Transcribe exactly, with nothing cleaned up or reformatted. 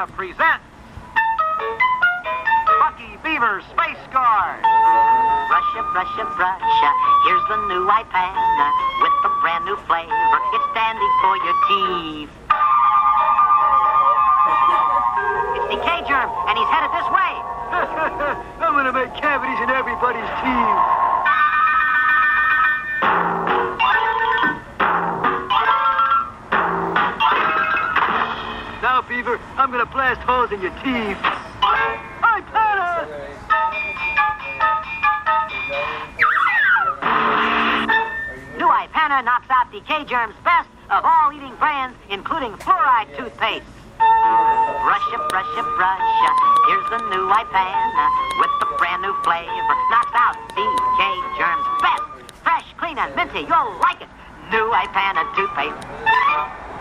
Ipana presents Bucky Beaver Space Guard. Brusha, brusha, brusha, here's the new Ipana with the brand new flavor. It's dandy for your teeth. It's D K Germ, and he's headed this way. I'm gonna make cavities in everybody's teeth. Now, Beaver, I'm gonna blast holes in your teeth. Ipana! New Ipana knocks out D K Germ's best of all eating brands, including fluoride toothpaste. Brusha, brusha, brusha, here's the new Ipana with the brand new flavor. Knocks out D K Germ's best. Fresh, clean, and minty, you'll like it. New Ipana toothpaste.